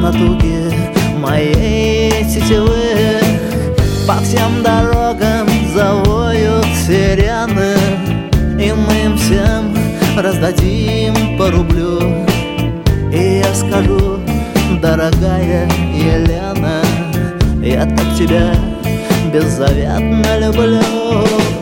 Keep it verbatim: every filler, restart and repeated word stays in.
натуги моей тетивы. По всем дорогам завоют сирены, и мы им всем раздадим по рублю. И я скажу: дорогая Елена, я так тебя беззаветно люблю.